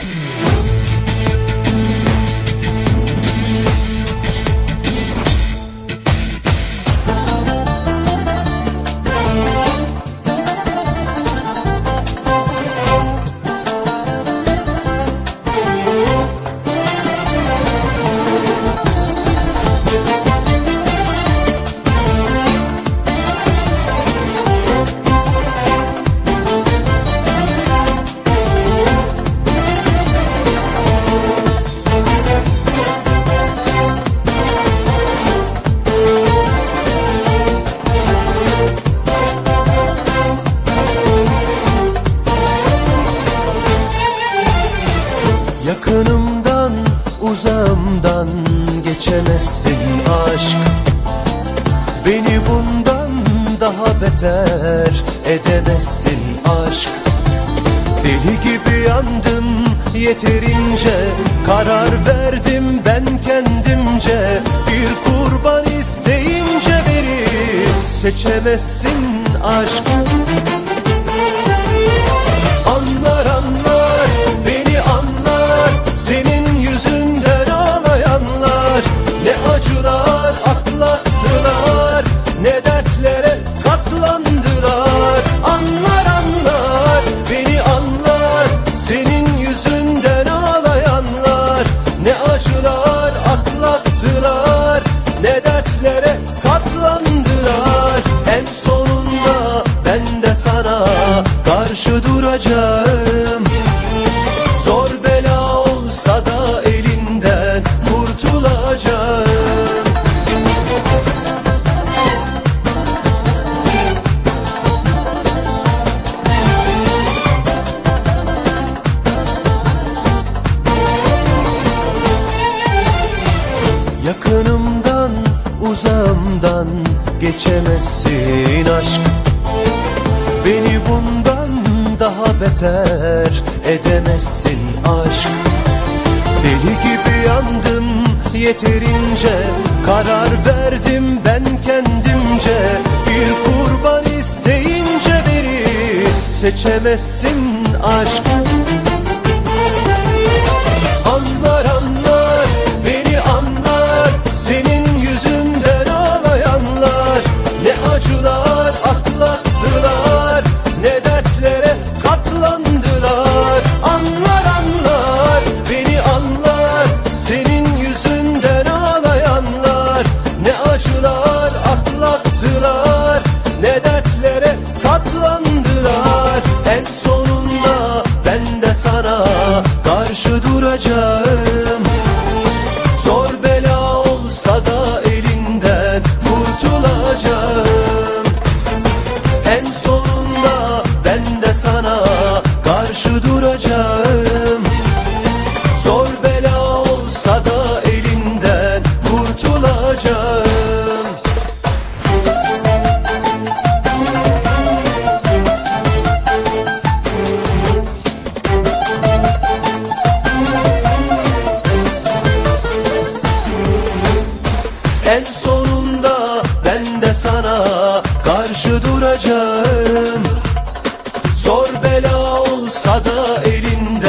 Yakınımdan uzağımdan geçemezsin aşk. Beni bundan daha beter edemezsin aşk. Deli gibi yandım yeterince, karar verdim ben kendimce. Bir kurban isteyince beni seçemezsin aşk. Anlar anlar beni anlar, senin yüzünden ağlayanlar. Ne acılar atlattılar, ne dertlere katlandılar. Anlar anlar beni anlar, senin yüzünden ağlayanlar. Ne acılar atlattılar, ne dertlere katlandılar. En sonunda ben de sana karşı duracağım. Zor bela olsa da elinden kurtulacağım. Yakınımdan uzağımdan geçemezsin aşk. Beni bundan daha beter edemezsin aşk. Deli gibi yandım yeterince, karar verdim ben kendimce. Bir kurban isteyince beni seçemezsin aşk. Anlar anlar beni anlar, senin yüzünden ağlayanlar. Ne acılar atlattılar, ne dertlere katlandılar. Anlar anlar beni anlar, senin yüzünden ağlayanlar. Ne acılar atlattılar, ne dertlere katlandılar. En sonunda ben de sana karşı duracağım. Zor bela olsa da elinden kurtulacağım. En sonunda ben de sana karşı duracağım. Zor bela olsa da elinden kurtulacağım. En sonunda ben de sana karşı duracağım. Zor bela olsa da elinden